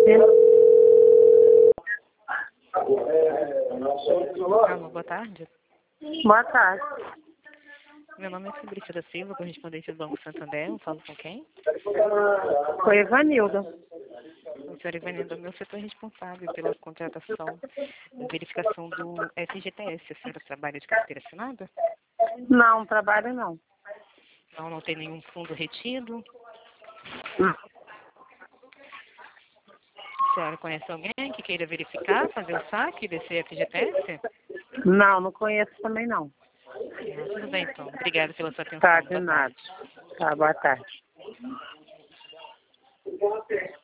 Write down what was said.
Alô, boa tarde. Boa tarde. Meu nome é Fabrícia da Silva, correspondente do Banco Santander. Eu falo com quem? Com a Ivanilda. O senhor Ivanildo é meu setor responsável pela contratação e verificação do FGTS. A senhora trabalha de carteira assinada? Não, trabalho não. Não tem nenhum fundo retido? Não. A senhora conhece alguém que queira verificar, fazer o saque desse FGTS? Não conheço também não. Tudo bem, então. Obrigada pela sua atenção. Tá, de Boa nada. tarde. Tá, boa tarde.